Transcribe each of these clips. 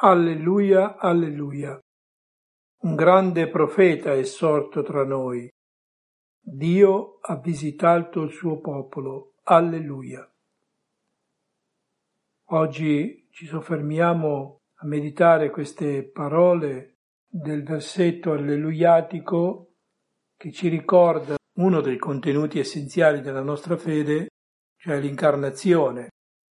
Alleluia, alleluia. Un grande profeta è sorto tra noi. Dio ha visitato il suo popolo. Alleluia. Oggi ci soffermiamo a meditare queste parole del versetto alleluiatico che ci ricorda uno dei contenuti essenziali della nostra fede, cioè l'incarnazione.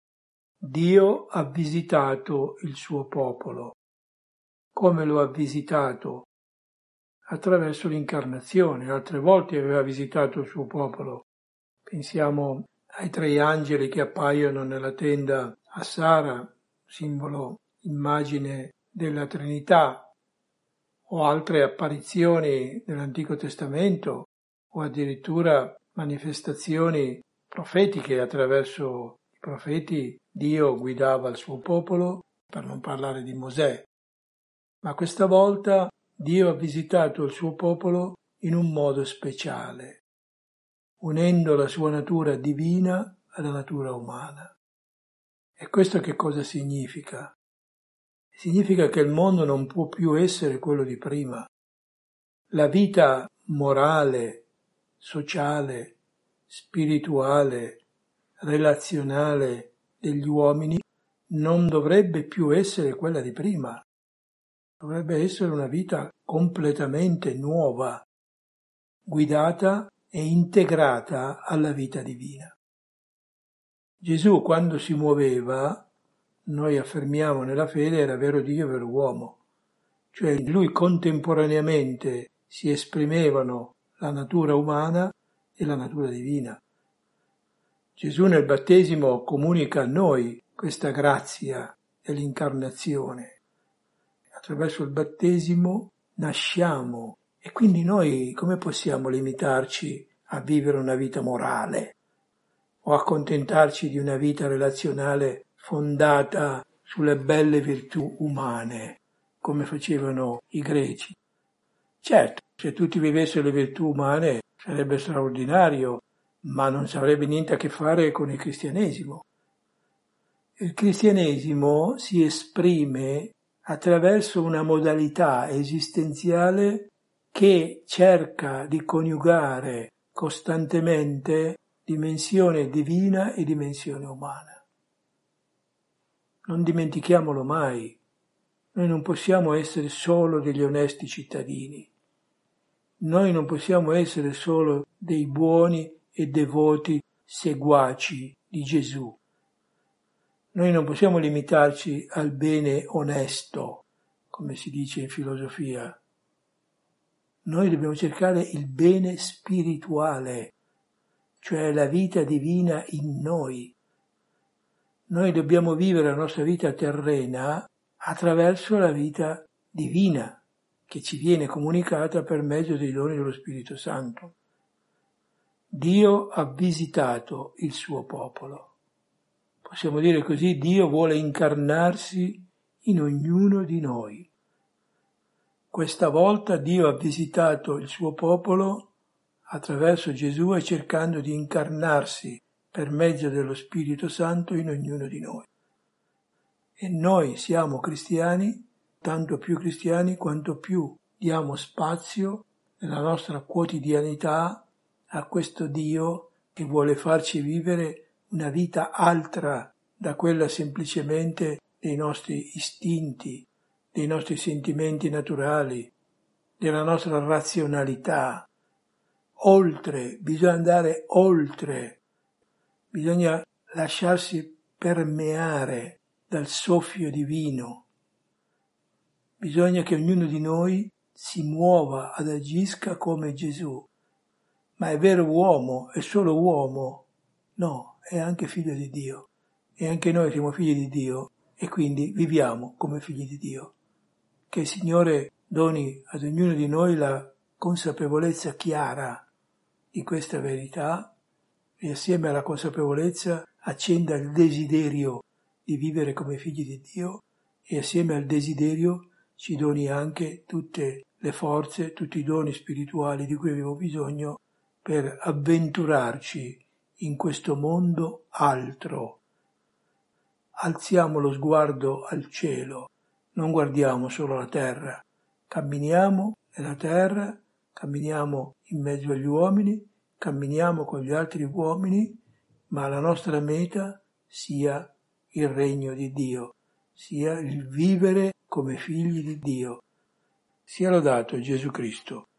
Dio ha visitato il suo popolo. Come lo ha visitato? Attraverso l'incarnazione. Altre volte aveva visitato il suo popolo. Pensiamo ai 3 angeli che appaiono nella tenda a Sara, simbolo, immagine della Trinità, o altre apparizioni nell'Antico Testamento, o addirittura manifestazioni profetiche. Attraverso i profeti Dio guidava il suo popolo, per non parlare di Mosè. Ma questa volta Dio ha visitato il suo popolo in un modo speciale, unendo la sua natura divina alla natura umana. E questo che cosa significa? Significa che il mondo non può più essere quello di prima. La vita morale, sociale, spirituale, relazionale degli uomini non dovrebbe più essere quella di prima. Dovrebbe essere una vita completamente nuova, guidata e integrata alla vita divina. Gesù, quando si muoveva, noi affermiamo nella fede, era vero Dio e vero uomo. Cioè in lui contemporaneamente si esprimevano la natura umana e la natura divina. Gesù nel battesimo comunica a noi questa grazia dell'incarnazione. Attraverso il battesimo nasciamo e quindi noi come possiamo limitarci a vivere una vita morale o accontentarci di una vita relazionale fondata sulle belle virtù umane, come facevano i greci? Certo, se tutti vivessero le virtù umane sarebbe straordinario, ma non avrebbe niente a che fare con il cristianesimo. Il cristianesimo si esprime attraverso una modalità esistenziale che cerca di coniugare costantemente dimensione divina e dimensione umana. Non dimentichiamolo mai, noi non possiamo essere solo degli onesti cittadini, noi non possiamo essere solo dei buoni e devoti seguaci di Gesù. Noi non possiamo limitarci al bene onesto, come si dice in filosofia. Noi dobbiamo cercare il bene spirituale, cioè la vita divina in noi. Noi dobbiamo vivere la nostra vita terrena attraverso la vita divina, che ci viene comunicata per mezzo dei doni dello Spirito Santo. Dio ha visitato il suo popolo. Possiamo dire così, Dio vuole incarnarsi in ognuno di noi. Questa volta Dio ha visitato il suo popolo attraverso Gesù e cercando di incarnarsi per mezzo dello Spirito Santo in ognuno di noi. E noi siamo cristiani, tanto più cristiani quanto più diamo spazio nella nostra quotidianità a questo Dio che vuole farci vivere una vita altra da quella semplicemente dei nostri istinti, dei nostri sentimenti naturali, della nostra razionalità. Oltre, bisogna andare oltre, bisogna lasciarsi permeare dal soffio divino. Bisogna che ognuno di noi si muova ed agisca come Gesù. Ma è vero uomo, è solo uomo? No, è anche figlio di Dio. E anche noi siamo figli di Dio e quindi viviamo come figli di Dio. Che il Signore doni ad ognuno di noi la consapevolezza chiara di questa verità e assieme alla consapevolezza accenda il desiderio di vivere come figli di Dio e assieme al desiderio ci doni anche tutte le forze, tutti i doni spirituali di cui abbiamo bisogno per avventurarci in questo mondo altro. Alziamo lo sguardo al cielo, non guardiamo solo la terra, camminiamo nella terra, camminiamo in mezzo agli uomini, camminiamo con gli altri uomini, ma la nostra meta sia il regno di Dio, sia il vivere come figli di Dio. Sia lodato Gesù Cristo.